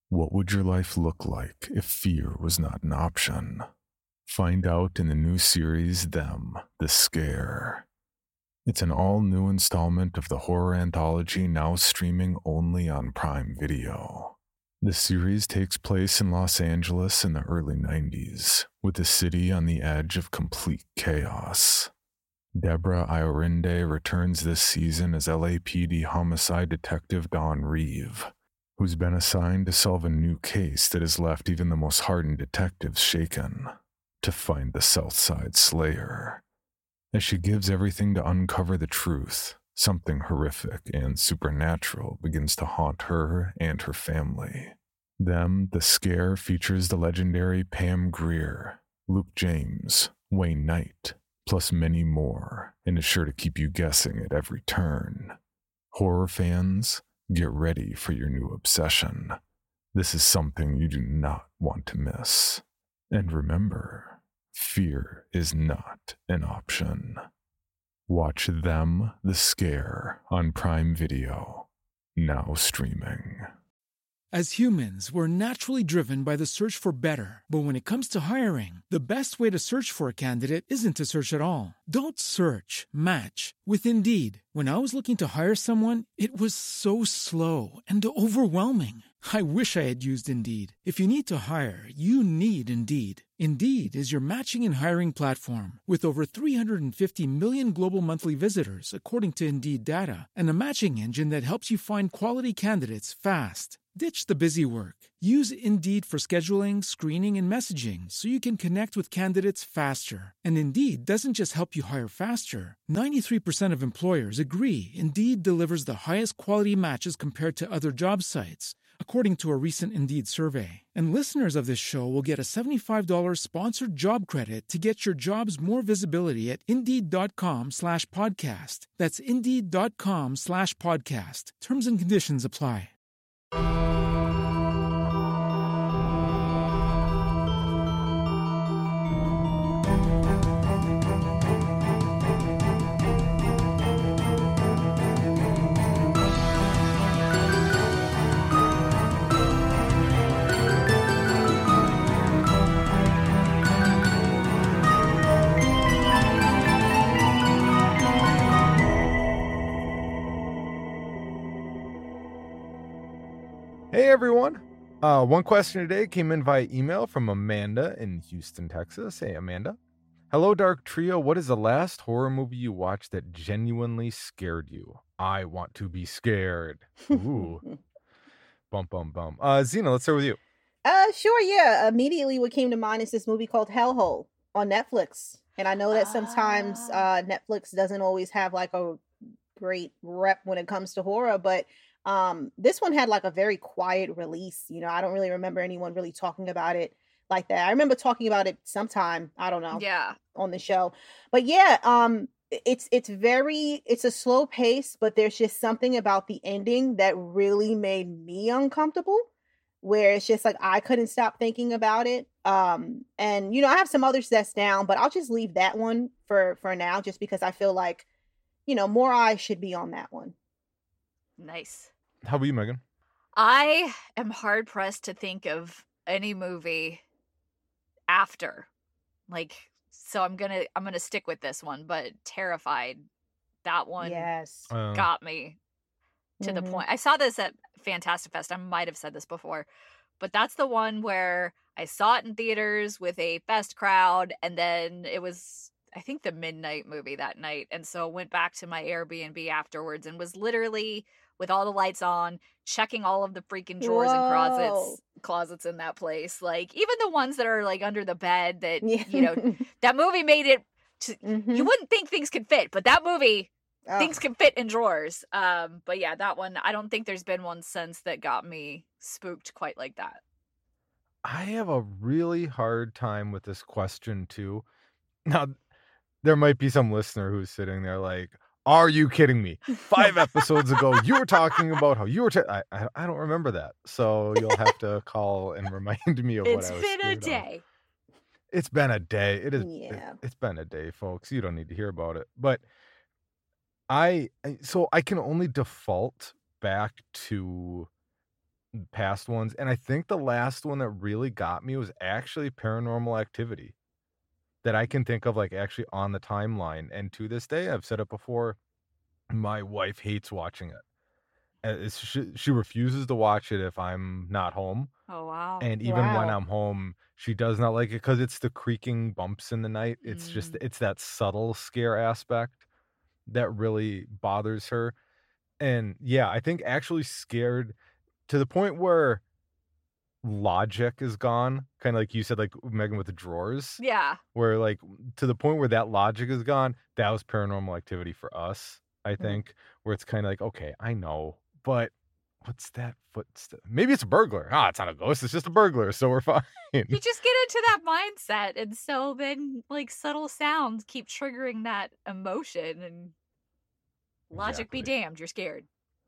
What would your life look like if fear was not an option? Find out in the new series, Them, The Scare. It's an all-new installment of the horror anthology now streaming only on Prime Video. The series takes place in Los Angeles in the early 90s, with the city on the edge of complete chaos. Deborah Iorinde returns this season as LAPD homicide detective Dawn Reeve, who's been assigned to solve a new case that has left even the most hardened detectives shaken, to find the Southside Slayer. As she gives everything to uncover the truth, something horrific and supernatural begins to haunt her and her family. Them, The Scare features the legendary Pam Grier, Luke James, Wayne Knight, plus many more, and is sure to keep you guessing at every turn. Horror fans, get ready for your new obsession. This is something you do not want to miss. And remember, fear is not an option. Watch Them, The Scare on Prime Video, now streaming. As humans, we're naturally driven by the search for better. But when it comes to hiring, the best way to search for a candidate isn't to search at all. Don't search, match with Indeed. When I was looking to hire someone, it was so slow and overwhelming. I wish I had used Indeed. If you need to hire, you need Indeed. Indeed is your matching and hiring platform with over 350 million global monthly visitors, according to Indeed data, and a matching engine that helps you find quality candidates fast. Ditch the busy work. Use Indeed for scheduling, screening, and messaging so you can connect with candidates faster. And Indeed doesn't just help you hire faster. 93% of employers agree Indeed delivers the highest quality matches compared to other job sites, according to a recent Indeed survey. And listeners of this show will get a $75 sponsored job credit to get your jobs more visibility at Indeed.com/podcast. That's Indeed.com/podcast. Terms and conditions apply. Hey everyone. One question today came in via email from Amanda in Houston, Texas. Hey Amanda. Hello Dark Trio. What is the last horror movie you watched that genuinely scared you? I want to be scared. Ooh. Bum bum bum. Zena, let's start with you. Sure, yeah. Immediately what came to mind is this movie called Hellhole on Netflix. And I know that sometimes Netflix doesn't always have like a great rep when it comes to horror, but this one had like a very quiet release. You know, I don't really remember anyone really talking about it like that. I remember talking about it sometime, I don't know, on the show. But yeah, it's a slow pace, but there's just something about the ending that really made me uncomfortable, where it's just like I couldn't stop thinking about it. And you know, I have some others that's down, but I'll just leave that one for now, just because I feel like, you know, more eyes should be on that one. Nice. How about you, Megan? I am hard pressed to think of any movie after, like, so I'm gonna stick with this one, but Terrified, that one got me to the point. I saw this at Fantastic Fest. I might have said this before, but that's the one where I saw it in theaters with a fest crowd, and then it was, I think, the midnight movie that night, and so went back to my Airbnb afterwards and was literally with all the lights on, checking all of the freaking drawers and closets in that place. Like, even the ones that are like under the bed that, you know, that movie made it, you wouldn't think things could fit, but that movie, things can fit in drawers. But yeah, that one, I don't think there's been one since that got me spooked quite like that. I have a really hard time with this question too. Now, there might be some listener who's sitting there like, are you kidding me? 5 episodes ago, you were talking about how you were... I don't remember that. So you'll have to call and remind me of what I was It's been a day. On. It's been a day. It is. Yeah. It's been a day, folks. You don't need to hear about it. But I can only default back to past ones. And I think the last one that really got me was actually Paranormal Activity, that I can think of, like, actually on the timeline. And to this day, I've said it before, my wife hates watching it. She refuses to watch it if I'm not home. Oh, wow. And even when Wow. I'm home, she does not like it because it's the creaking bumps in the night. It's just, it's that subtle scare aspect that really bothers her. And yeah, I think actually scared to the point where logic is gone, kind of like you said, like Megan with the drawers, Yeah. where like to the point where that logic is gone. That was Paranormal Activity for us, I think, where it's kind of like, okay, I know, but what's that footstep? Maybe it's a burglar. Ah, it's not a ghost. It's just a burglar. So we're fine. You just get into that mindset. And so then, like, subtle sounds keep triggering that emotion. And logic be Exactly. damned, you're scared.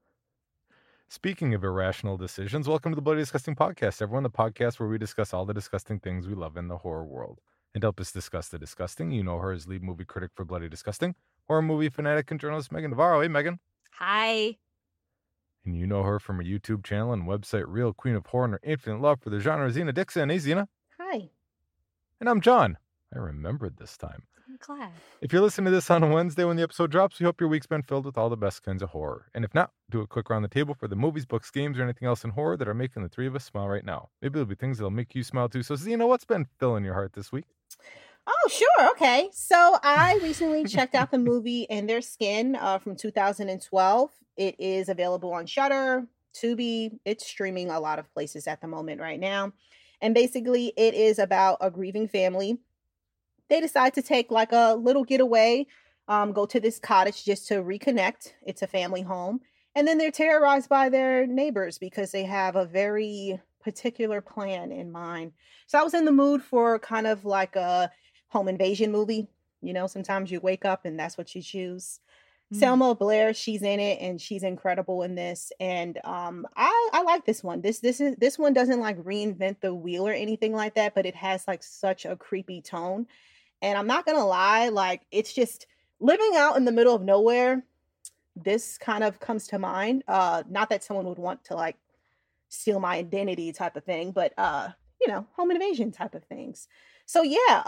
Speaking of irrational decisions, welcome to the Bloody Disgusting Podcast, everyone, the podcast where we discuss all the disgusting things we love in the horror world. And to help us discuss the disgusting, you know her as lead movie critic for Bloody Disgusting, horror movie fanatic and journalist Megan Navarro. Hey, Megan. Hi. And you know her from her YouTube channel and website, Real Queen of Horror, and her infinite love for the genre, Xena Dixon. Hey, Xena. Hi. And I'm John. I remembered this time. I'm glad. If you're listening to this on a Wednesday when the episode drops, we hope your week's been filled with all the best kinds of horror. And if not, do a quick round the table for the movies, books, games, or anything else in horror that are making the three of us smile right now. Maybe there'll be things that'll make you smile too. So, Xena, what's been filling your heart this week? Oh, sure. Okay. So I recently checked out the movie In Their Skin from 2012. It is available on Shudder, Tubi. It's streaming a lot of places at the moment right now. And basically, it is about a grieving family. They decide to take like a little getaway, go to this cottage just to reconnect. It's a family home. And then they're terrorized by their neighbors because they have a very particular plan in mind. So I was in the mood for kind of like a home invasion movie. You know, sometimes you wake up and that's what you choose. Selma Blair, she's in it and she's incredible in this. And I like this one. This one doesn't like reinvent the wheel or anything like that, but it has like such a creepy tone. And I'm not gonna lie, like it's just living out in the middle of nowhere. This kind of comes to mind. Not that someone would want to like steal my identity type of thing, but you know, home invasion type of things. So yeah,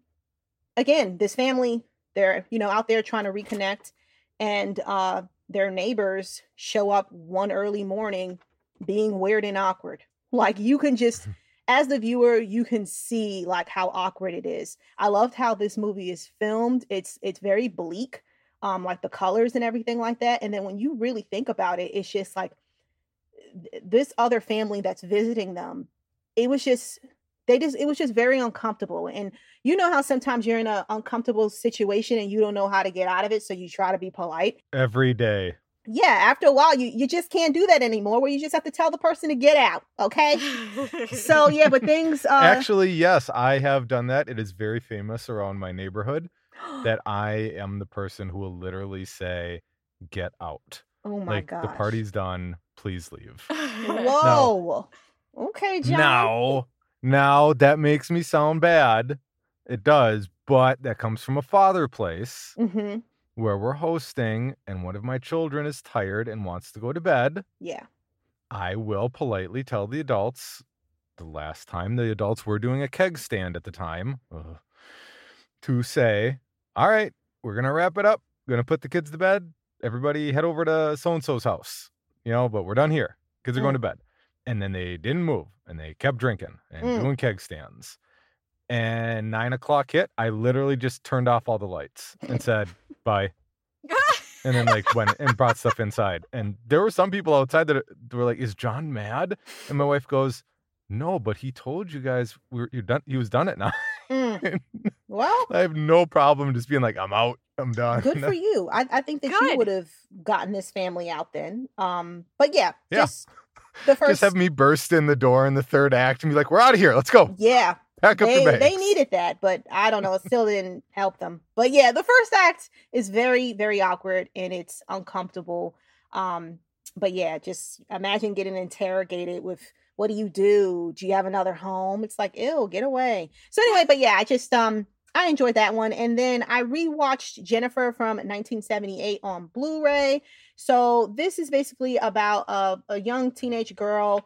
again, this family, they're, you know, out there trying to reconnect, and their neighbors show up one early morning being weird and awkward. Like you can just, as the viewer, you can see like how awkward it is. I loved how this movie is filmed. It's very bleak, like the colors and everything like that. And then when you really think about it, it's just like this other family that's visiting them. It was just it was just very uncomfortable. And you know how sometimes you're in an uncomfortable situation and you don't know how to get out of it, so you try to be polite. Every day. Yeah, after a while, you just can't do that anymore, where you just have to tell the person to get out, okay? So, yeah, but things... Actually, yes, I have done that. It is very famous around my neighborhood that I am the person who will literally say, get out. Oh, my like, gosh. the party's done. Please leave. Whoa. Okay, John. Now, that makes me sound bad. It does, but that comes from a father place. Mm-hmm. Where we're hosting and one of my children is tired and wants to go to bed. Yeah. I will politely tell the adults, the last time the adults were doing a keg stand at the time, to say, all right, we're going to wrap it up. We're going to put the kids to bed. Everybody head over to so-and-so's house, you know, but we're done here. Kids are going to bed. And then they didn't move and they kept drinking and doing keg stands. And 9 o'clock hit. I literally just turned off all the lights and said, bye. And then like went and brought stuff inside. And there were some people outside that were like, is John mad? And my wife goes, no, but he told you guys you're done. He was done at 9. Well, I have no problem just being like, I'm out. I'm done. Good for you. I think that you would have gotten this family out then. But yeah. Just the first. Just have me burst in the door in the third act and be like, we're out of here. Let's go. Yeah. Pack up the bags. They needed that, but I don't know. It still didn't help them. But yeah, the first act is very, very awkward and it's uncomfortable. But yeah, just imagine getting interrogated with, what do you do? Do you have another home? It's like, ew, get away. So anyway, but yeah, I enjoyed that one. And then I rewatched Jennifer from 1978 on Blu-ray. So this is basically about a young teenage girl.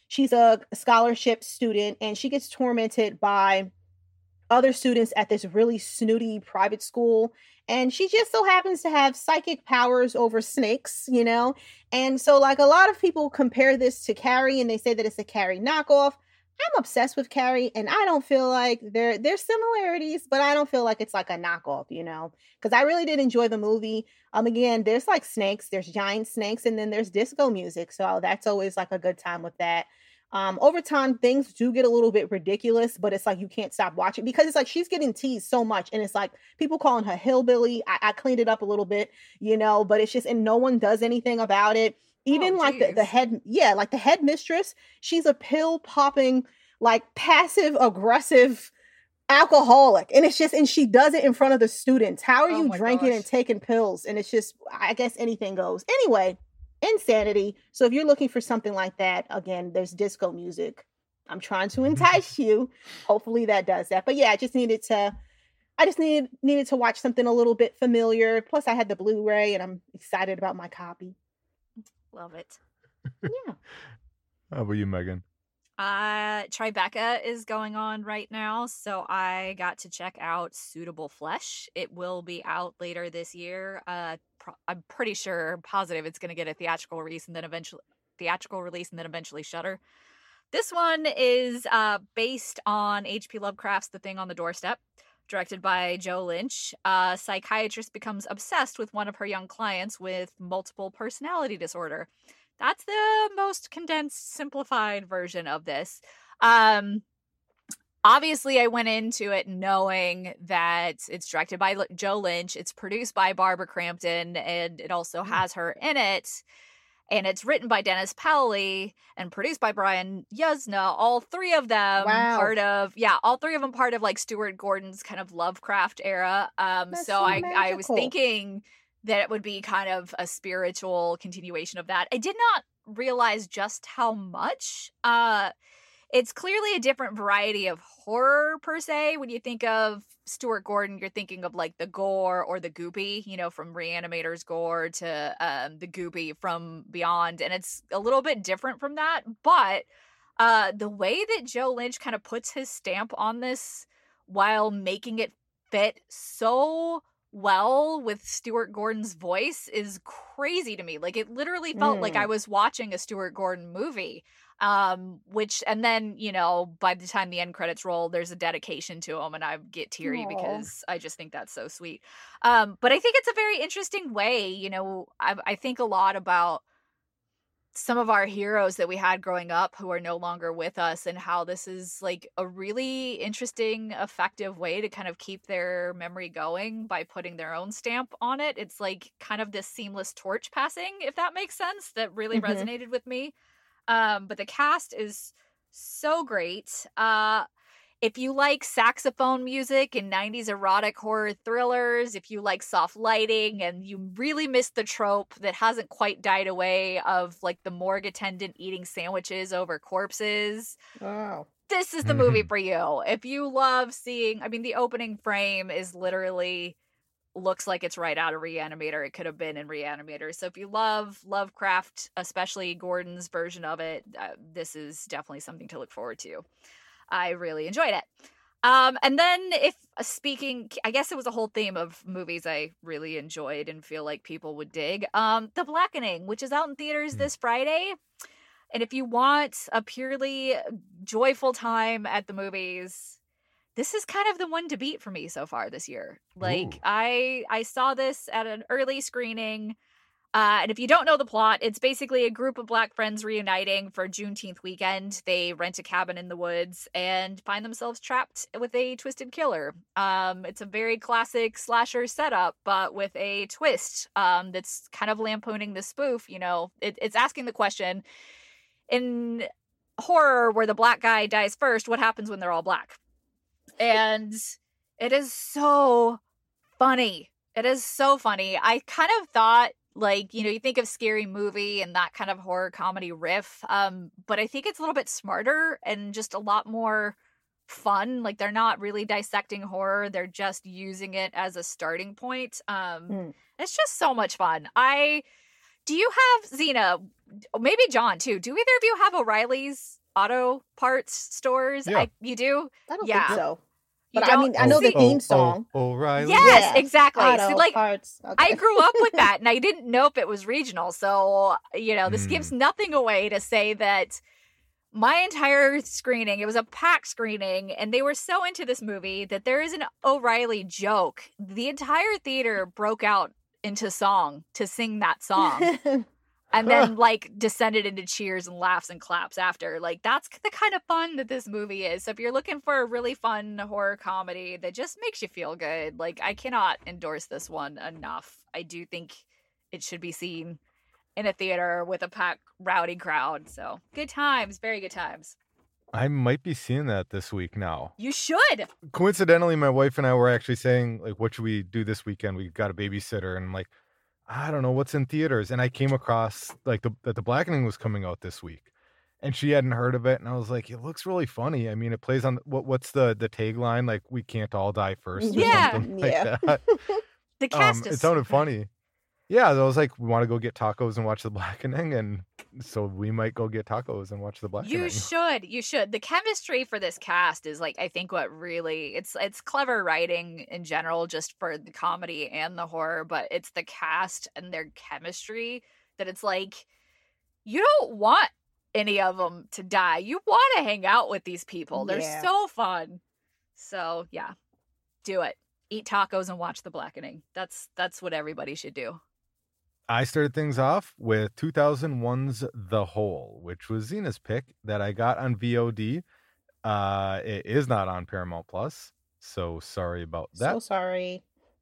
She's a scholarship student, and she gets tormented by other students at this really snooty private school. And she just so happens to have psychic powers over snakes, you know? And so, like, a lot of people compare this to Carrie and they say that it's a Carrie knockoff. I'm obsessed with Carrie, and I don't feel like there's similarities, but I don't feel like it's like a knockoff, you know? Because I really did enjoy the movie. Again, there's like snakes, there's giant snakes, and then there's disco music. So that's always like a good time with that. Over time, things do get a little bit ridiculous, but it's like you can't stop watching because it's like she's getting teased so much, and it's like people calling her hillbilly. I cleaned it up a little bit, you know, but it's just, and no one does anything about it. Even like the head, yeah, like the headmistress, she's a pill popping, like passive aggressive alcoholic, and it's just, and she does it in front of the students. How are you drinking and taking pills? And it's just, I guess anything goes. Anyway, insanity. So if you're looking for something like that, again, there's disco music. I'm trying to entice you. Hopefully that does that. But yeah, I just needed to watch something a little bit familiar. Plus I had the Blu-ray and I'm excited about my copy. Love it. Yeah. How about you, Megan? Tribeca is going on right now, so I got to check out Suitable Flesh. It will be out later this year. I'm pretty sure, positive, it's going to get a theatrical release and then eventually Shudder. This one is based on H.P. Lovecraft's The Thing on the Doorstep, directed by Joe Lynch. A psychiatrist becomes obsessed with one of her young clients with multiple personality disorder. That's the most condensed, simplified version of this. Obviously, I went into it knowing that it's directed by Joe Lynch. It's produced by Barbara Crampton, and it also has her in it. And it's written by Dennis Powley and produced by Brian Yuzna. All three of them part of like Stuart Gordon's kind of Lovecraft era. So I was thinking that it would be kind of a spiritual continuation of that. I did not realize just how much. It's clearly a different variety of horror, per se. When you think of Stuart Gordon, you're thinking of like the gore or the goopy, you know, from Reanimator's gore to the goopy from Beyond. And it's a little bit different from that. But the way that Joe Lynch kind of puts his stamp on this while making it fit so well with Stuart Gordon's voice is crazy to me. Like, it literally felt like I was watching a Stuart Gordon movie. And then, you know, by the time the end credits roll, there's a dedication to him and I get teary because I just think that's so sweet. But I think it's a very interesting way, you know, I think a lot about some of our heroes that we had growing up who are no longer with us and how this is like a really interesting, effective way to kind of keep their memory going by putting their own stamp on it. It's like kind of this seamless torch passing, if that makes sense, that really resonated with me. But the cast is so great. If you like saxophone music and 90s erotic horror thrillers, if you like soft lighting and you really miss the trope that hasn't quite died away of like the morgue attendant eating sandwiches over corpses, this is the movie for you. If you love seeing, I mean, the opening frame is literally looks like it's right out of Reanimator. It could have been in Reanimator. So if you love Lovecraft, especially Gordon's version of it, this is definitely something to look forward to. I really enjoyed it. And then I guess it was a whole theme of movies I really enjoyed and feel like people would dig. The Blackening, which is out in theaters this Friday. And if you want a purely joyful time at the movies, this is kind of the one to beat for me so far this year. Like, I saw this at an early screening. And if you don't know the plot, it's basically a group of Black friends reuniting for Juneteenth weekend. They rent a cabin in the woods and find themselves trapped with a twisted killer. It's a very classic slasher setup, but with a twist that's kind of lampooning the spoof. You know, it's asking the question, in horror where the black guy dies first, what happens when they're all black? And it is so funny. It is so funny. I kind of thought, like, you know, you think of Scary Movie and that kind of horror comedy riff, but I think it's a little bit smarter and just a lot more fun. Like, they're not really dissecting horror. They're just using it as a starting point. It's just so much fun. I Do you have, Xena, maybe John too, do either of you have O'Reilly's auto parts stores? Yeah. You do? I don't Yeah. think so. You But I mean, don't? I know the See- theme song. O'Reilly. Yes, Yeah. exactly. Auto See, like, parts. Okay. I grew up with that, and I didn't know if it was regional. So, this gives nothing away to say that my entire screening, it was a packed screening, and they were so into this movie that there is an O'Reilly joke. The entire theater broke out into song to sing that song. And then, descended into cheers and laughs and claps after. Like, that's the kind of fun that this movie is. So if you're looking for a really fun horror comedy that just makes you feel good, I cannot endorse this one enough. I do think it should be seen in a theater with a packed, rowdy crowd. So, good times. Very good times. I might be seeing that this week now. You should. Coincidentally, my wife and I were actually saying, what should we do this weekend? We got a babysitter, and I'm like, I don't know what's in theaters. And I came across that The Blackening was coming out this week, and she hadn't heard of it. And I was like, it looks really funny. I mean, it plays on what's the tagline? Like, we can't all die first or Yeah. something Yeah. like that. The cast It is sounded funny. Yeah, I was like, we want to go get tacos and watch The Blackening, and so we might go get tacos and watch The Blackening. You should. The chemistry for this cast is I think what really it's clever writing in general, just for the comedy and the horror, but it's the cast and their chemistry that it's you don't want any of them to die. You want to hang out with these people. They're Yeah. so fun. So yeah, do it. Eat tacos and watch The Blackening. That's what everybody should do. I started things off with 2001's The Hole, which was Xena's pick that I got on VOD. It is not on Paramount Plus, so sorry about that. So sorry.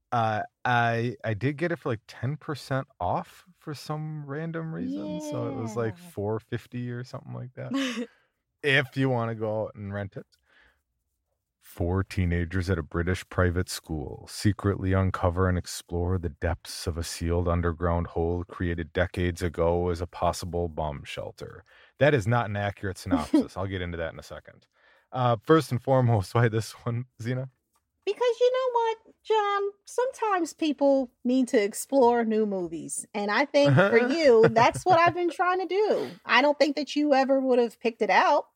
I did get it for 10% off for some random reason, so it was Yeah. $4.50 or something like that. If you want to go out and rent it. 4 teenagers at a British private school secretly uncover and explore the depths of a sealed underground hole created decades ago as a possible bomb shelter. That is not an accurate synopsis. I'll get into that in a second. First and foremost, why this one, Xena? Because you know what, John? Sometimes people need to explore new movies. And I think for you, that's what I've been trying to do. I don't think that you ever would have picked it out.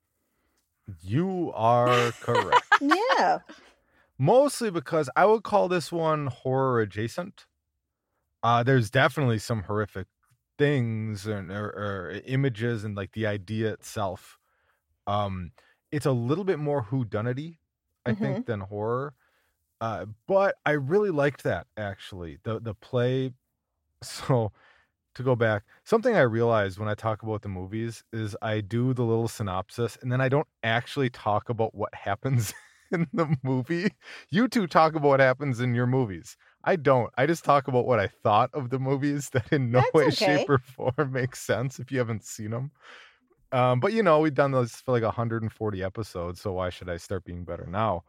You are correct. Yeah. Mostly because I would call this one horror adjacent. There's definitely some horrific things or images and the idea itself. It's a little bit more whodunity, I think, than horror. But I really liked that, actually. The play. So to go back, something I realized when I talk about the movies is I do the little synopsis and then I don't actually talk about what happens in the movie. You two talk about what happens in your movies. I don't. I just talk about what I thought of the movies that in no That's way, okay. shape, or form makes sense if you haven't seen them. But we've done those for 140 episodes, so why should I start being better now?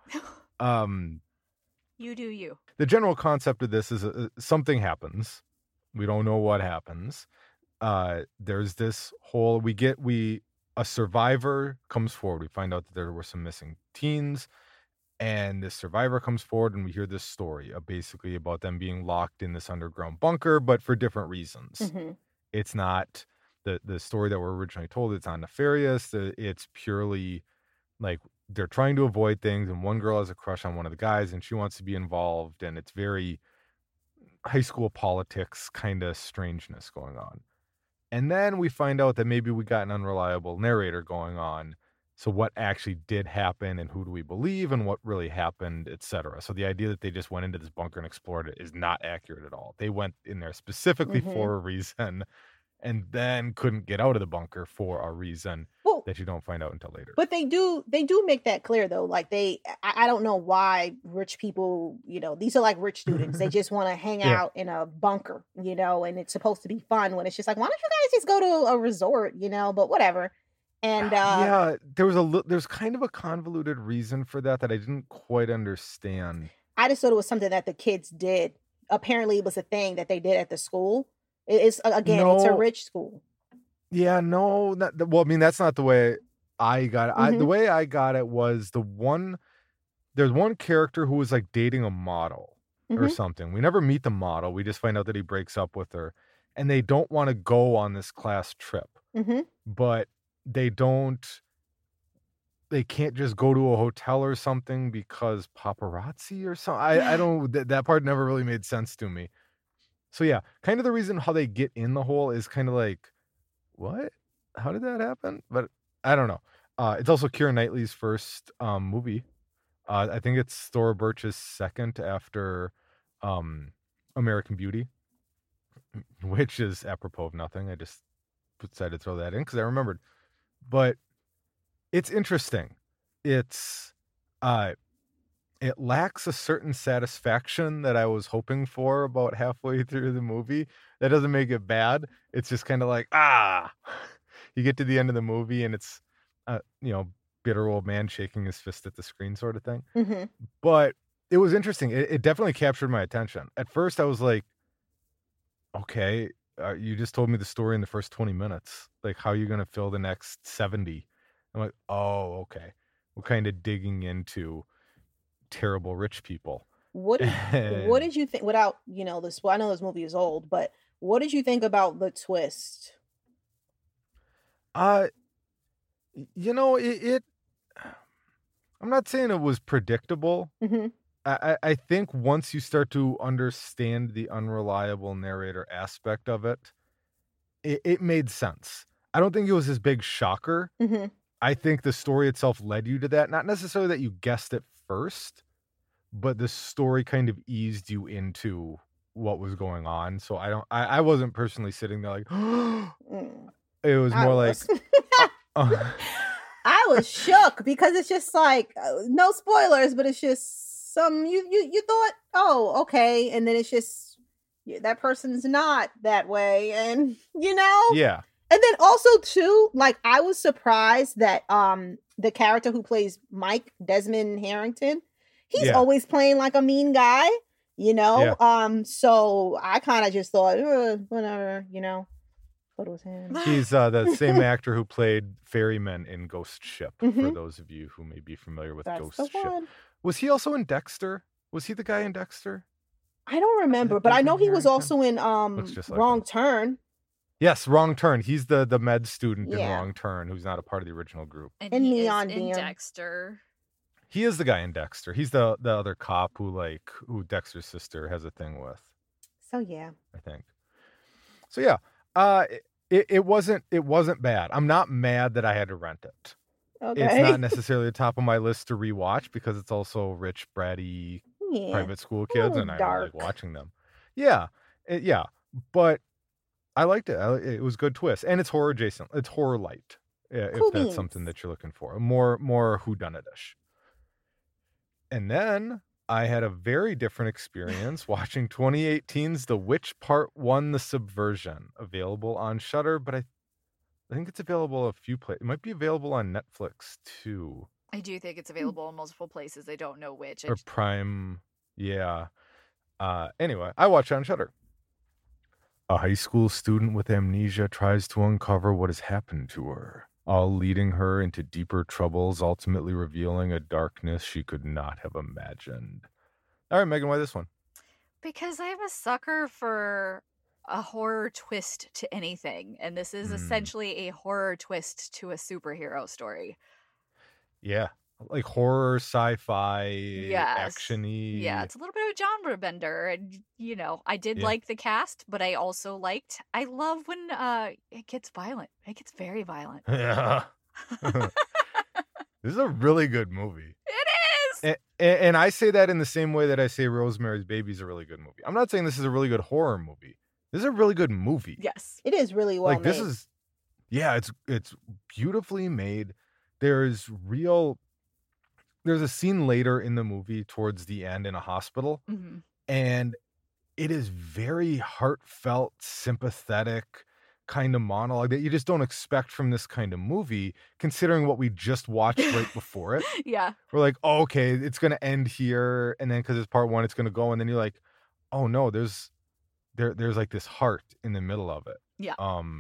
You do you. The general concept of this is something happens. We don't know what happens. There's this whole a survivor comes forward. We find out that there were some missing teens, and this survivor comes forward, and we hear this story basically about them being locked in this underground bunker, but for different reasons. Mhm. It's not the story that we're originally told. It's not nefarious. It's purely they're trying to avoid things, and one girl has a crush on one of the guys, and she wants to be involved, and it's very high school politics kind of strangeness going on. And then we find out that maybe we got an unreliable narrator going on. So what actually did happen, and who do we believe, and what really happened, etc. So the idea that they just went into this bunker and explored it is not accurate at all. They went in there specifically for a reason, and then couldn't get out of the bunker for a reason Well, that you don't find out until later. but they do make that clear though. I don't know why rich people, these are rich students. They just want to hang Yeah. out in a bunker, and it's supposed to be fun when it's just why don't you guys just go to a resort, but whatever. And yeah, there's kind of a convoluted reason for that I didn't quite understand. I just thought it was something that the kids did. Apparently it was a thing that they did at the school. It's a No. rich school. Yeah, no, that's not the way I got it. The way I got it was there's one character who was dating a model or Mhm. something. We never meet the model. We just find out that he breaks up with her. and they don't want to go on this class trip, Mm-hmm. but they can't just go to a hotel or something because paparazzi or something. I don't, that part never really made sense to me. So yeah, kind of the reason how they get in the hole is kind of like, what? How did that happen? But I don't know. It's also Keira Knightley's first movie. I think it's Thora Birch's second after American Beauty, which is apropos of nothing. I just decided to throw that in because I remembered. But it's interesting. It's it lacks a certain satisfaction that I was hoping for about halfway through the movie. That doesn't make it bad. It's just kind of like, you get to the end of the movie and it's, bitter old man shaking his fist at the screen sort of thing. Mm-hmm. But it was interesting. It definitely captured my attention. At first I was like, okay, you just told me the story in the first 20 minutes. Like, how are you going to fill the next 70? I'm like, oh, okay. We're kind of digging into terrible rich people. What did you think, without, this, well, I know this movie is old, but what did you think about the twist? I'm not saying it was predictable. Mm-hmm. I think once you start to understand the unreliable narrator aspect of it, it made sense. I don't think it was this big shocker. Mm-hmm. I think the story itself led you to that. Not necessarily that you guessed it first, but the story kind of eased you into what was going on. So I wasn't personally sitting there like, it was more like, I was shook because it's just like, no spoilers, but it's just some, you thought, oh, okay. And then it's just, that person's not that way. And, yeah. And then also too, like, I was surprised that the character who plays Mike, Desmond Harrington, he's always playing like a mean guy, Yeah. So I kind of just thought, whatever, but it was him. He's the same actor who played Ferryman in Ghost Ship. Mhm. For those of you who may be familiar with That's Ghost the Ship, one. was he also in Dexter? Was he the guy in Dexter? I don't remember, but I know he was Harrington? also in Looks just like Wrong him. Turn. Yes, Wrong Turn. He's the med student in Yeah. Wrong Turn who's not a part of the original group. And And he Neon is in Beam. Dexter. He is the guy in Dexter. He's the other cop who Dexter's sister has a thing with, So yeah. I think. So yeah, it wasn't bad. I'm not mad that I had to rent it. Okay. It's not necessarily the top of my list to rewatch because it's also rich, bratty Yeah. private school kids, little and I don't like dark. watching them. Yeah, but I liked it. It was a good twist, and it's horror adjacent. It's horror light, if Cool that's beans. something that you're looking for. More whodunit-ish. And then I had a very different experience watching 2018's The Witch Part 1: The Subversion, available on Shudder, but I think it's available a few places. It might be available on Netflix too, I do think it's available in multiple places. I don't know which. or Prime. Yeah. Anyway, I watched it on Shudder. A high school student with amnesia tries to uncover what has happened to her, all leading her into deeper troubles, ultimately revealing a darkness she could not have imagined. All right, Megan, why this one? Because I'm a sucker for a horror twist to anything, and this is essentially a horror twist to a superhero story. Yeah, like horror, sci-fi, Yes. action-y. Yeah, it's a little bit of a genre bender, and I did Yeah. like the cast, but I also I love when it gets violent. It gets very violent. Yeah. This is a really good movie. It is. And I say that in the same way that I say Rosemary's Baby is a really good movie. I'm not saying this is a really good horror movie. This is a really good movie. Yes. It is really well Like this made. is, yeah, it's beautifully made. There's a scene later in the movie towards the end in a hospital, hmm and it is very heartfelt, sympathetic kind of monologue that you just don't expect from this kind of movie, considering what we just watched right before it. Yeah. We're like, oh, okay, it's going to end here. And then because it's part one, it's going to go. And then you're like, oh no, there's like this heart in the middle of it. Yeah.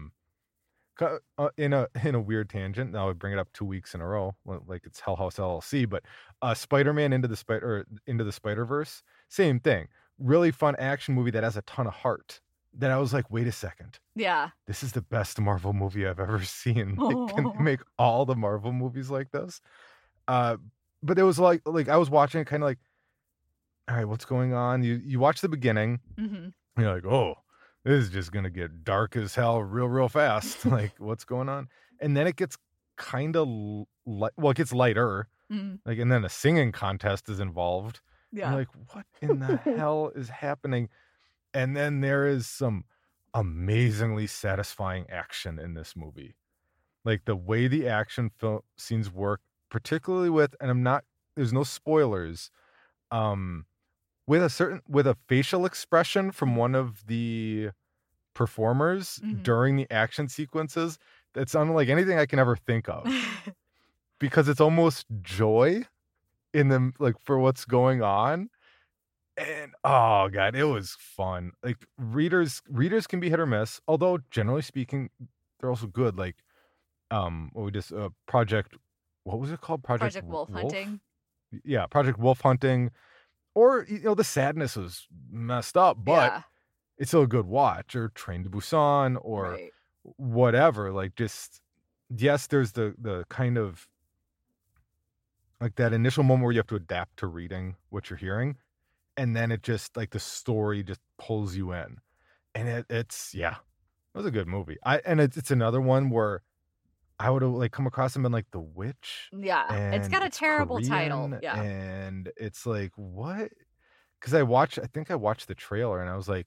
In a weird tangent, now I bring it up 2 weeks in a row, like it's Hell House LLC, but Spider-Man Into the Spider-Verse, same thing. Really fun action movie that has a ton of heart. that I was like, wait a second. Yeah. This is the best Marvel movie I've ever seen. Like, can they make all the Marvel movies like this? But it was like I was watching it kind of like, all right, what's going on? You watch the beginning, Mm-hmm. you're like, oh, this is just gonna get dark as hell real fast. Like, what's going on? And then it gets kind of it gets lighter. Mm-hmm. Like, and then a singing contest is involved. Yeah. And you're like, what in the hell is happening? And then there is some amazingly satisfying action in this movie. Like the way the action film scenes work, particularly with, and there's no spoilers, with a facial expression from one of the performers during the action sequences that's unlike anything I can ever think of. Because it's almost joy in them, like, for what's going on. And oh god, it was fun. Like readers can be hit or miss, although generally speaking, they're also good. Like, Project, what was it called? Project Wolf Hunting. Yeah, Project Wolf Hunting. Or, the sadness was messed up, but it's still a good watch. Or Train to Busan, or whatever. Like, just, yes, there's the kind of like that initial moment where you have to adapt to reading what you're hearing. And then it just, like, the story just pulls you in. And it was a good movie. It's another one where I would have, like, come across and been like, The Witch. Yeah, it's got a terrible Korean, title. Yeah. And it's like, what? Because I think I watched the trailer and I was like,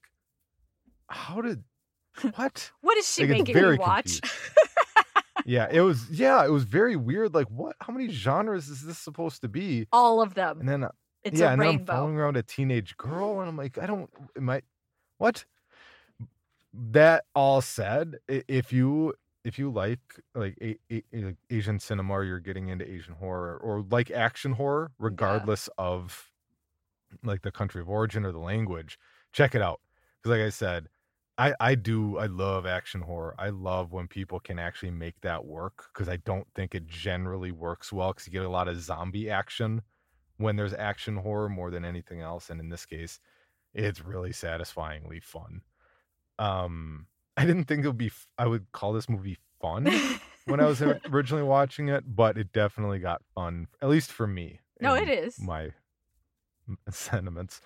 what? What is she Like, it's making me very watch? it was very weird. Like, what? How many genres is this supposed to be? All of them. And then it's a and then I'm rainbow. following around a teenage girl, and I'm like, what? That all said, if you like Asian cinema, or you're getting into Asian horror, or like action horror, regardless of like the country of origin or the language, check it out. Because like I said, I love action horror. I love when people can actually make that work, because I don't think it generally works well, because you get a lot of zombie action when there's action horror more than anything else. And in this case, it's really satisfyingly fun. I didn't think I would call this movie fun when I was originally watching it, but it definitely got fun, at least for me. No, it is. My sentiments.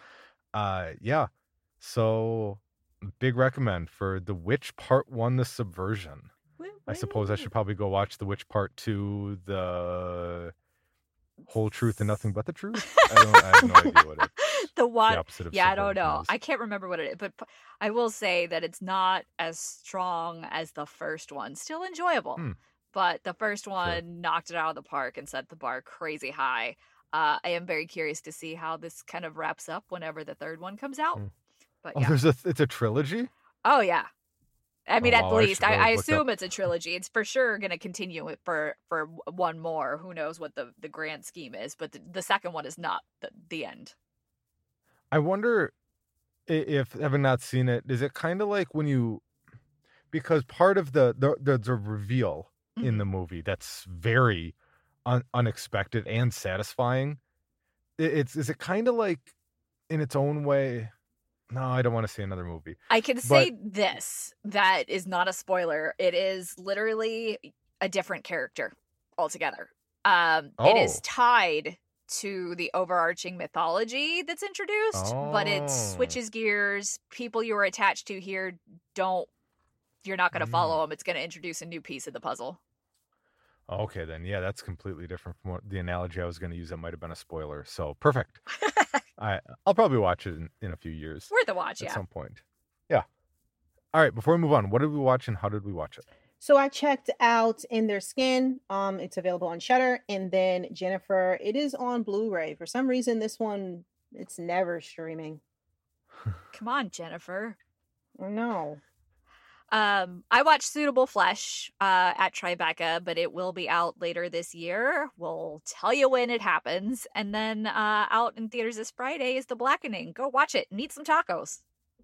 So big recommend for The Witch Part 1, The Subversion. I suppose I should probably go watch The Witch Part 2, The Whole Truth and Nothing But the Truth. I have no idea what it is. The opposite of I don't know. subversion is. I can't remember what it is, but I will say that it's not as strong as the first one. Still enjoyable, but the first one knocked it out of the park and set the bar crazy high. I am very curious to see how this kind of wraps up whenever the third one comes out. But it's a trilogy? Oh yeah. I mean, at least I look assume it's a trilogy. It's for sure going to continue it for one more. Who knows what the grand scheme is? But the second one is not the end. I wonder if, having not seen it, is it kind of like when because part of the reveal in the movie that's very unexpected and satisfying. Is it kind of like, in its own way? No, I don't want to see another movie. I can say this, that is not a spoiler. It is literally a different character altogether. It is tied to the overarching mythology that's introduced, but it switches gears. People you are attached to here you're not going to follow them. It's going to introduce a new piece of the puzzle. Okay, then. Yeah, that's completely different from the analogy I was going to use. That might have been a spoiler. So, perfect. I'll probably watch it in a few years. Worth a watch, at some point. Yeah. All right, before we move on, what did we watch and how did we watch it? So I checked out In Their Skin. It's available on Shudder. And then Jennifer, it is on Blu-ray. For some reason, this one, it's never streaming. Come on, Jennifer. No. I watched Suitable Flesh at Tribeca, but it will be out later this year. We'll tell you when it happens. And then out in theaters this Friday is The Blackening. Go watch it and eat some tacos.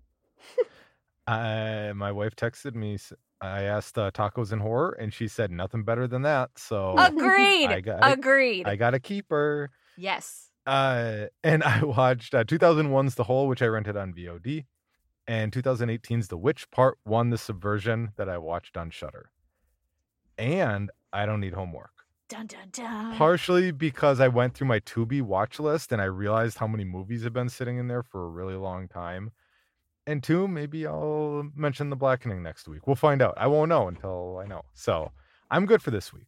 My wife texted me. I asked tacos and horror, and she said nothing better than that. So agreed. Agreed. I got to keep her. Yes. And I watched 2001's The Hole, which I rented on VOD. and 2018's The Witch Part 1, The Subversion, that I watched on Shudder. And I Don't Need Homework. Dun, dun, dun. Partially because I went through my Tubi watch list and I realized how many movies have been sitting in there for a really long time. And two, maybe I'll mention The Blackening next week. We'll find out. I won't know until I know. So I'm good for this week.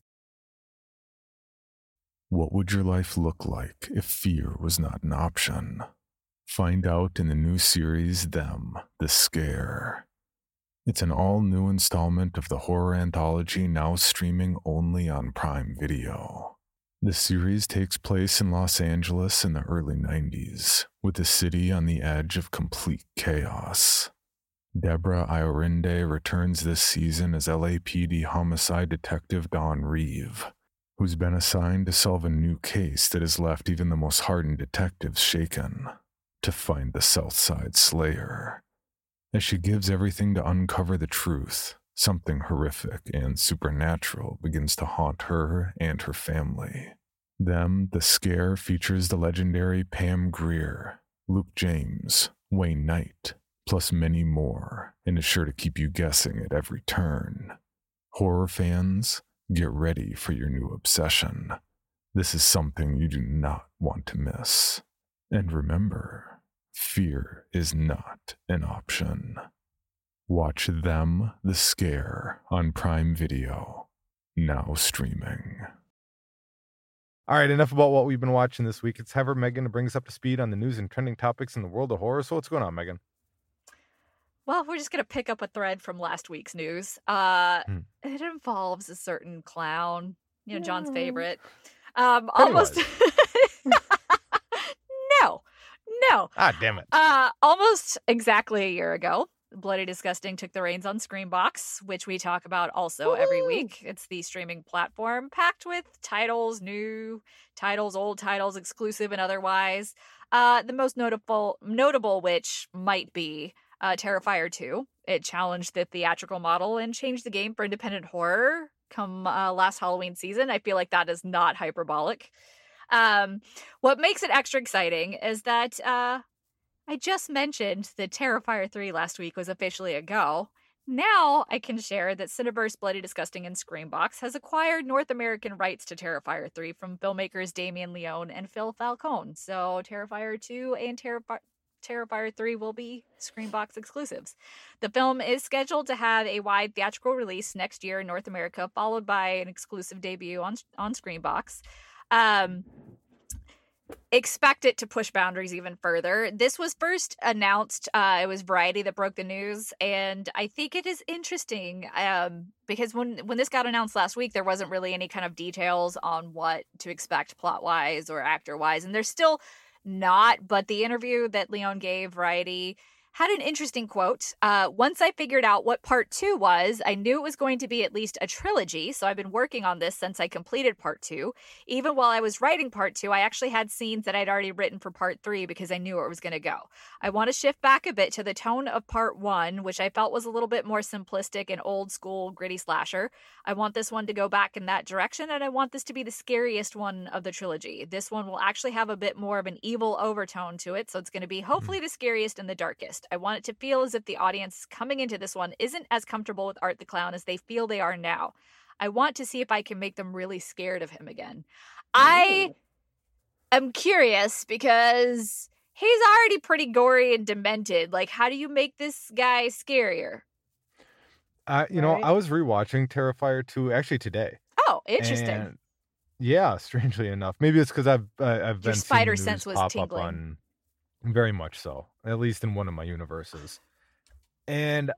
What would your life look like if fear was not an option? Find out in the new series, Them, The Scare. It's an all-new installment of the horror anthology now streaming only on Prime Video. The series takes place in Los Angeles in the early 90s, with the city on the edge of complete chaos. Deborah Iorinde returns this season as LAPD homicide detective Dawn Reeve, who's been assigned to solve a new case that has left even the most hardened detectives shaken, to find the Southside Slayer. As she gives everything to uncover the truth, something horrific and supernatural begins to haunt her and her family. Them, The Scare features the legendary Pam Grier, Luke James, Wayne Knight, plus many more, and is sure to keep you guessing at every turn. Horror fans, get ready for your new obsession. This is something you do not want to miss. And remember, fear is not an option. Watch Them, The Scare on Prime Video, now streaming. All right, enough about what we've been watching this week. It's have Megan to bring us up to speed on the news and trending topics in the world of horror. So what's going on, Megan? Well, we're just going to pick up a thread from last week's news. It involves a certain clown, John's favorite. Almost. No. Ah, damn it. Almost exactly a year ago, Bloody Disgusting took the reins on Screambox, which we talk about also every week. It's the streaming platform packed with titles, new titles, old titles, exclusive and otherwise. The most notable which might be Terrifier 2. It challenged the theatrical model and changed the game for independent horror come last Halloween season. I feel like that is not hyperbolic. What makes it extra exciting is that I just mentioned that Terrifier 3 last week was officially a go. Now I can share that Cineverse Bloody Disgusting and Screambox has acquired North American rights to Terrifier 3 from filmmakers Damien Leone and Phil Falcone. So Terrifier 2 and Terrifier 3 will be Screambox exclusives. The film is scheduled to have a wide theatrical release next year in North America, followed by an exclusive debut on Screambox. Expect it to push boundaries even further. This was first announced, it was Variety that broke the news, and I think it is interesting because when this got announced last week, there wasn't really any kind of details on what to expect plot-wise or actor-wise, and there's still not, but the interview that Leone gave Variety had an interesting quote. Once I figured out what part 2 was, I knew it was going to be at least a trilogy, so I've been working on this since I completed part 2. Even while I was writing part 2, I actually had scenes that I'd already written for part 3 because I knew where it was going to go. I want to shift back a bit to the tone of part 1, which I felt was a little bit more simplistic and old school gritty slasher. I want this one to go back in that direction, and I want this to be the scariest one of the trilogy. This one will actually have a bit more of an evil overtone to it, so it's going to be hopefully the scariest and the darkest. I want it to feel as if the audience coming into this one isn't as comfortable with Art the Clown as they feel they are now. I want to see if I can make them really scared of him again. I am curious because he's already pretty gory and demented. Like, how do you make this guy scarier? I was rewatching Terrifier 2 actually today. Oh, interesting. And yeah, strangely enough. Maybe it's because I've been Your spider seeing the news sense was pop tingling. up on. Very much so, at least in one of my universes. And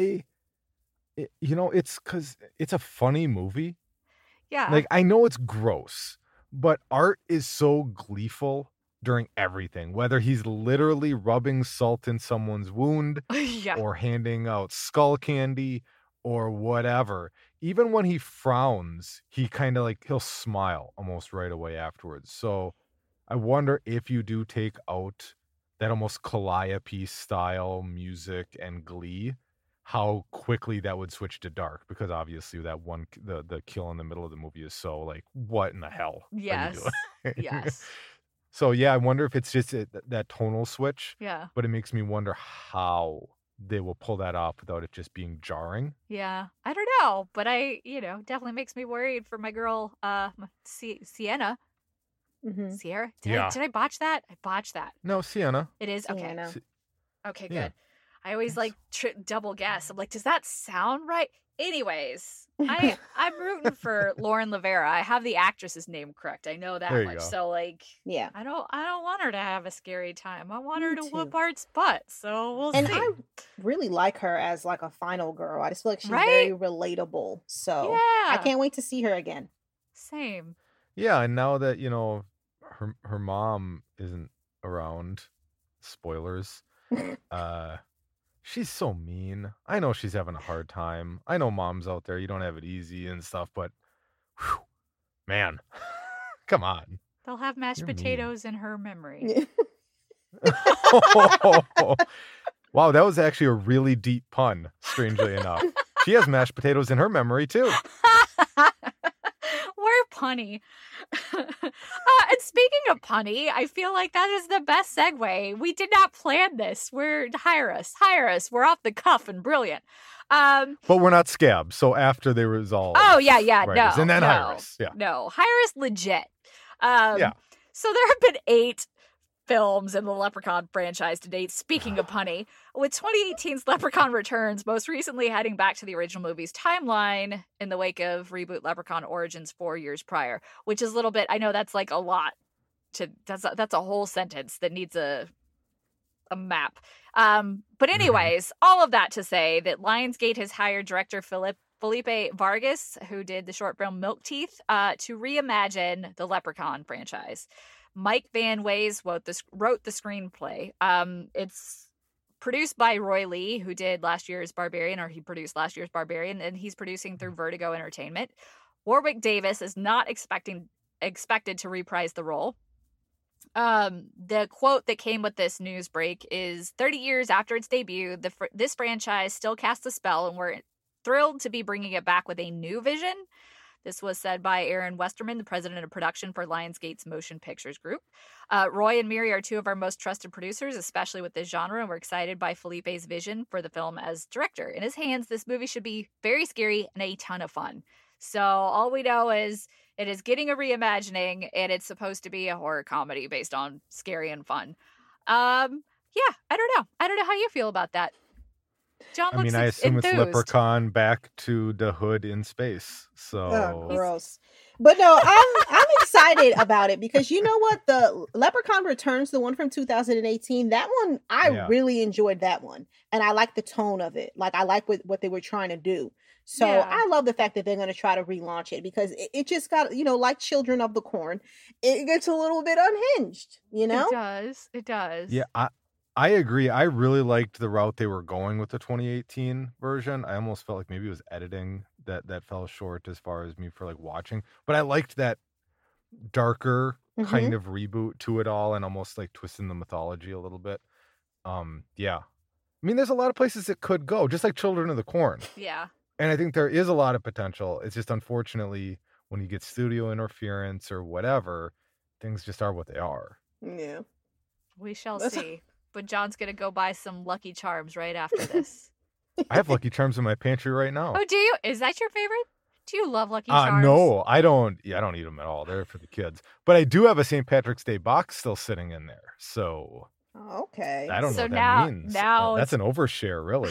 it's because it's a funny movie. Yeah. Like, I know it's gross, but Art is so gleeful during everything, whether he's literally rubbing salt in someone's wound Yeah. or handing out skull candy or whatever. Even when he frowns, he kind of he'll smile almost right away afterwards. So I wonder if you do take out that almost Calliope style music and glee, how quickly that would switch to dark, because obviously that one, the kill in the middle of the movie is so like, what in the hell Yes. are you doing? Yes. So yeah, I wonder if it's just that tonal switch. Yeah. But it makes me wonder how they will pull that off without it just being jarring. Yeah, I don't know, but definitely makes me worried for my girl, Sienna. Sierra? Did I botch that? I botched that. No, Sienna. It is? Okay. Sienna. Okay, good. Yeah. I always double guess. I'm like, does that sound right? Anyways, I'm rooting for Lauren Lavera. I have the actress's name correct. I know that There you much. go. So Yeah. I don't want her to have a scary time. I want Me her to too. whoop Art's butt. So we'll And see. I really like her as like a final girl. I just feel like she's Right? very relatable. So I Yeah. can't wait to see her again. Same. Yeah, and now that her mom isn't around, spoilers. She's so mean. I know she's having a hard time. I know moms out there, you don't have it easy and stuff, but whew, man, come on. They'll have mashed You're mean. potatoes in her memory. Wow, that was actually a really deep pun, strangely enough. She has mashed potatoes in her memory too. We're punny. And speaking of punny, I feel like that is the best segue. We did not plan this. Hire us. We're off the cuff and brilliant. But we're not scabs, so after they resolve. Oh yeah, writers, no, and then no, hire us. Yeah. no, hire us legit. Yeah. So there have been 8 films in the Leprechaun franchise to date. Speaking of punny, with 2018's Leprechaun Returns, most recently heading back to the original movie's timeline in the wake of reboot Leprechaun Origins 4 years prior, which is a little bit. I know that's like a lot. That's a whole sentence that needs a map. But anyways, all of that to say that Lionsgate has hired director Felipe Vargas, who did the short film Milk Teeth, to reimagine the Leprechaun franchise. Mike Van Ways wrote the screenplay. It's produced by Roy Lee, who did last year's Barbarian, or he produced last year's Barbarian, and he's producing through Vertigo Entertainment. Warwick Davis is not expected to reprise the role. The quote that came with this news break is, 30 years after its debut, this franchise still casts a spell, and we're thrilled to be bringing it back with a new vision. This was said by Aaron Westerman, the president of production for Lionsgate's Motion Pictures Group. Roy and Miri are 2 of our most trusted producers, especially with this genre, and we're excited by Felipe's vision for the film as director. In his hands, this movie should be very scary and a ton of fun. So all we know is it is getting a reimagining, and it's supposed to be a horror comedy based on scary and fun. Yeah, I don't know how you feel about that. John looks I assume enthused. it's Leprechaun back to the hood in space. So Oh, gross. But no, I'm excited about it because you know what? The Leprechaun Returns, the one from 2018, that one, I really enjoyed that one. And I like the tone of it. Like, I like what they were trying to do. So Yeah. I love the fact that they're going to try to relaunch it because it just got, like Children of the Corn, it gets a little bit unhinged, It does. yeah, I agree. I really liked the route they were going with the 2018 version. I almost felt like maybe it was editing that fell short as far as me for like watching. But I liked that darker kind of reboot to it all and almost like twisting the mythology a little bit. Yeah. There's a lot of places it could go, just like Children of the Corn. Yeah. And I think there is a lot of potential. It's just unfortunately when you get studio interference or whatever, things just are what they are. Yeah. We shall see. But John's going to go buy some Lucky Charms right after this. I have Lucky Charms in my pantry right now. Oh, do you? Is that your favorite? Do you love Lucky Charms? No, I don't. Yeah, I don't eat them at all. They're for the kids. But I do have a St. Patrick's Day box still sitting in there. So Okay. I don't know So what now- that means. now That's an overshare, really.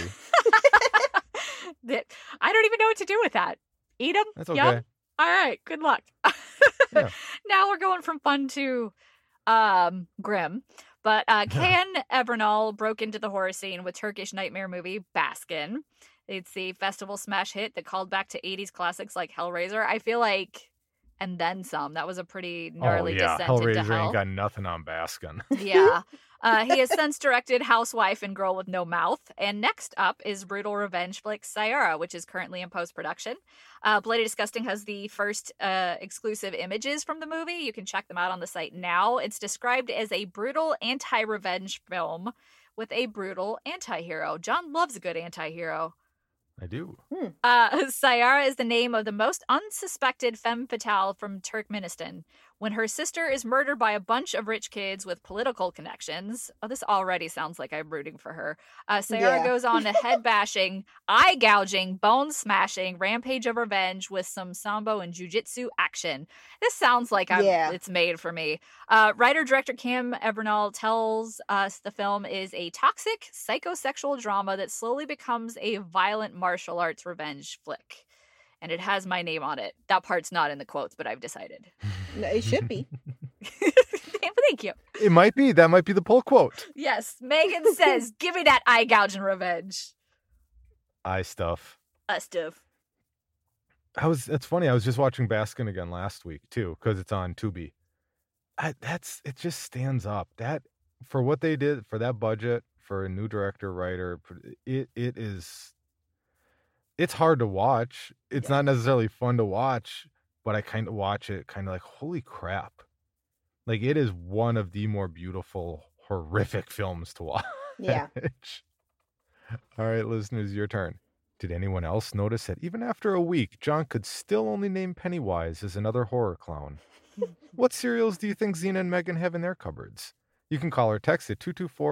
I don't even know what to do with that. Eat them? That's okay. All right. Good luck. Yeah. Now we're going from fun to grim. But Can Evernal broke into the horror scene with Turkish nightmare movie Baskin. It's the festival smash hit that called back to 80s classics like Hellraiser. I feel like, and then some. That was a pretty gnarly descent into Hellraiser hell. ain't got nothing on Baskin. Yeah. He has since directed Housewife and Girl with No Mouth. And next up is brutal revenge flick Sayara, which is currently in post-production. Bloody Disgusting has the first exclusive images from the movie. You can check them out on the site now. It's described as a brutal anti-revenge film with a brutal anti-hero. John loves a good anti-hero. I do. Sayara is the name of the most unsuspected femme fatale from Turkmenistan. When her sister is murdered by a bunch of rich kids with political connections, oh, this already sounds like I'm rooting for her. Sayara goes on a head-bashing, eye-gouging, bone-smashing rampage of revenge with some sambo and jujitsu action. This sounds like it's made for me. Writer-director Kim Evernall tells us the film is a toxic, psychosexual drama that slowly becomes a violent martial arts revenge flick. And it has my name on it. That part's not in the quotes, but I've decided. No, it should be. Thank you. It might be. That might be the pull quote. Yes. Megan says, give me that eye gouging revenge. Eye stuff. Stuff. It's funny. I was just watching Baskin again last week, too, because it's on Tubi. It just stands up. That, for what they did, for that budget, for a new director, writer, it's hard to watch. It's not necessarily fun to watch, but I kind of watch it kind of like, holy crap. Like, it is one of the more beautiful, horrific films to watch. Yeah. All right, listeners, your turn. Did anyone else notice that even after a week, John could still only name Pennywise as another horror clown? What cereals do you think Xena and Megan have in their cupboards? You can call or text at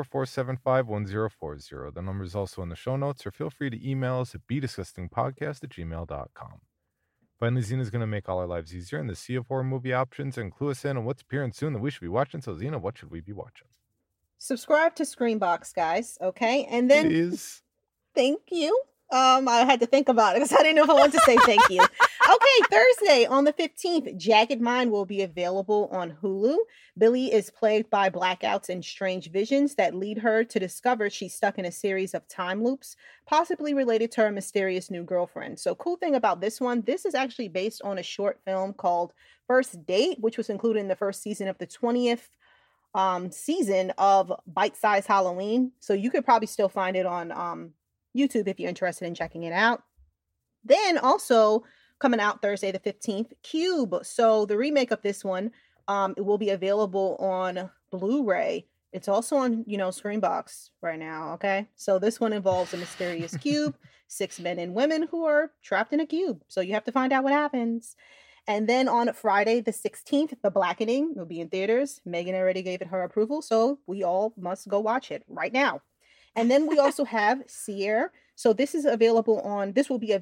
224-475-1040. The number is also in the show notes, or feel free to email us at bedisgustingpodcast@gmail.com. Finally, Xena's going to make all our lives easier in the sea of horror movie options and clue us in on what's appearing soon that we should be watching. So, Xena, what should we be watching? Subscribe to Screenbox, guys, okay? And then... Please. Thank you. I had to think about it because I didn't know if I wanted to say thank you. Okay, Thursday on the 15th, Jagged Mind will be available on Hulu. Billy is plagued by blackouts and strange visions that lead her to discover she's stuck in a series of time loops, possibly related to her mysterious new girlfriend. So, cool thing about this one, this is actually based on a short film called First Date, which was included in the first season of the 20th season of Bite Size Halloween. So you could probably still find it on YouTube if you're interested in checking it out. Then also coming out Thursday the 15th, Cube. So the remake of this one, it will be available on Blu-ray. It's also on, Screenbox right now, okay? So this one involves a mysterious cube, 6 men and women who are trapped in a cube. So you have to find out what happens. And then on Friday the 16th, The Blackening will be in theaters. Megan already gave it her approval, so we all must go watch it right now. And then we also have Seer. So this will be available on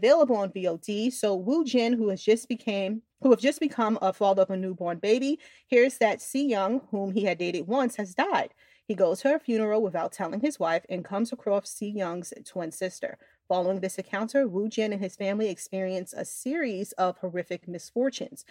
VOD. So Woo Jin, who has just become a father of a newborn baby, hears that Si Young, whom he had dated once, has died. He goes to her funeral without telling his wife and comes across Si Young's twin sister. Following this encounter, Woo Jin and his family experience a series of horrific misfortunes.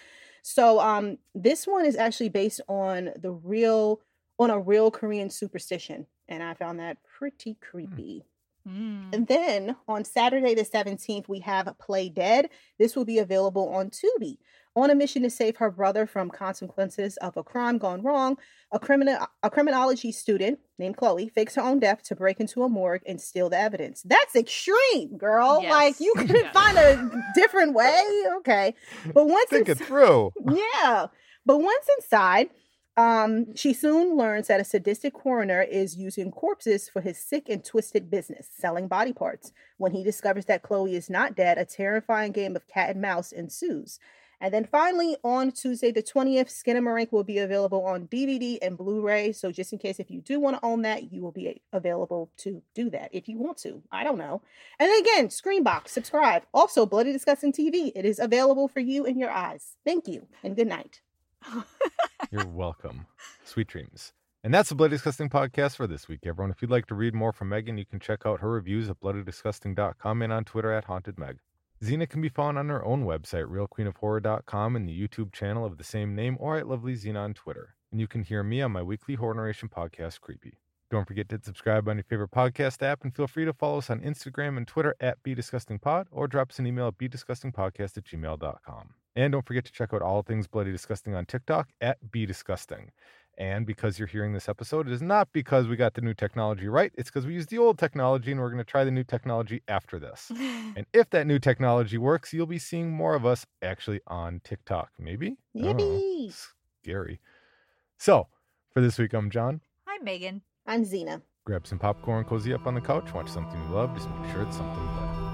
So this one is actually based on a real Korean superstition. And I found that pretty creepy. And then on Saturday the 17th, we have Play Dead. This will be available on Tubi. On a mission to save her brother from consequences of a crime gone wrong, a criminology student named Chloe fakes her own death to break into a morgue and steal the evidence. That's extreme, girl. Yes. Like, you couldn't find a different way? Okay. But Think it through. Yeah. But once inside... she soon learns that a sadistic coroner is using corpses for his sick and twisted business, selling body parts. When he discovers that Chloe is not dead, a terrifying game of cat and mouse ensues. And then finally, on Tuesday the 20th, Skinamarink will be available on DVD and Blu-ray. So just in case if you do want to own that, you will be available to do that if you want to. I don't know. And then again, Screenbox, subscribe. Also, Bloody Disgusting TV. It is available for you in your eyes. Thank you and good night. You're welcome. Sweet dreams. And that's the Bloody Disgusting podcast for this week, everyone. If you'd like to read more from Megan, you can check out her reviews at bloodydisgusting.com and on Twitter at HauntedMeg. Xena can be found on her own website, realqueenofhorror.com, and the YouTube channel of the same name, or at Lovely Xena on Twitter. And you can hear me on my weekly horror narration podcast, Creepy. Don't forget to subscribe on your favorite podcast app, and feel free to follow us on Instagram and Twitter at BeDisgustingPod, or drop us an email at bedisgustingpodcast@gmail.com. And don't forget to check out all things Bloody Disgusting on TikTok at BeDisgusting. And because you're hearing this episode, it is not because we got the new technology right. It's because we used the old technology, and we're going to try the new technology after this. And if that new technology works, you'll be seeing more of us actually on TikTok. Maybe? Yippee! Scary. So, for this week, I'm John. I'm Megan. I'm Xena. Grab some popcorn, cozy up on the couch, watch something you love. Just make sure it's something you like.